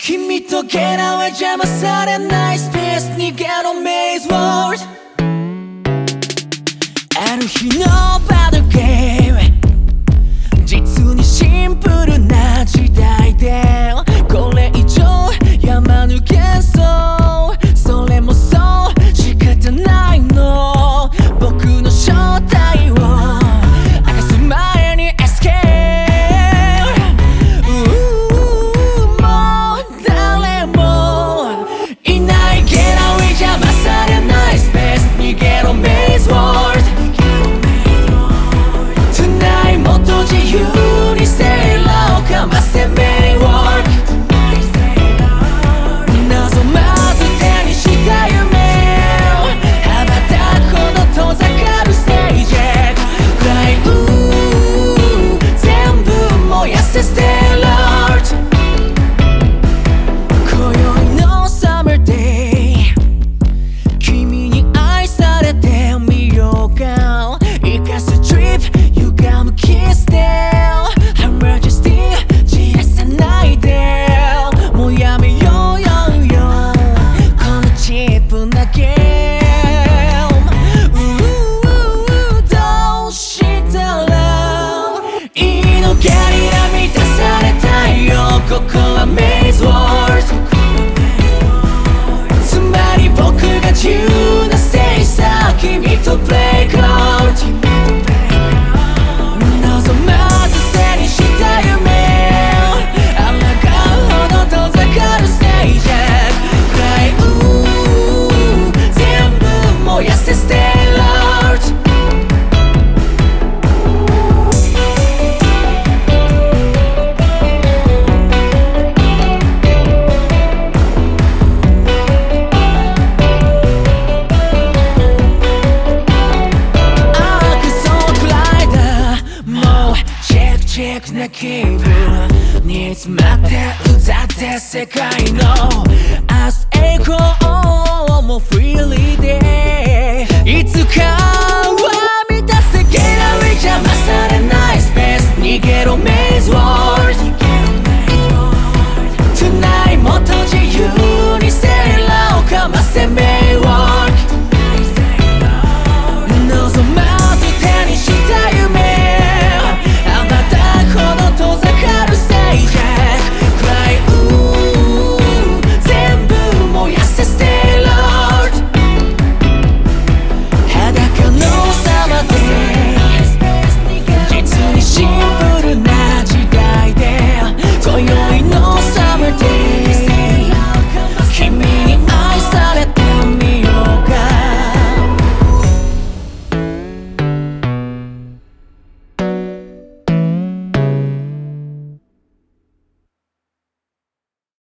君とゲラは邪魔されないスペース逃げろメイズワールドある日のバトルゲーム実にシンプルな時代でこれ以上山抜けそうそれもそう仕方ないの僕の正体を明かす前にエスケープもう誰もいないゲラウィ邪魔されないスペース逃げろメイズワールドTonight もっと自由にセーラーをかませメインワーク望まず手にした夢羽ばたくほど遠ざかるステージフライ全部燃やせステラート今宵のサマーデイ君に愛されてみようか生かすトリップ歪むキスでハマジェスティ散らさないでもうやめようよこのチープなゲームどうしたらいいのゲリラ満たされたいよここはメイズワールドつまり僕が自由なせいさ君とプレイグラウンド望まず背にした夢抗うほど遠ざかるステージフライ全部燃やせステラートチェックな気分に詰まって歌って世界の明日へ行こうもうフリーリーでいつかは満たせゲラウィ邪魔されないスペース逃げろメイズワールド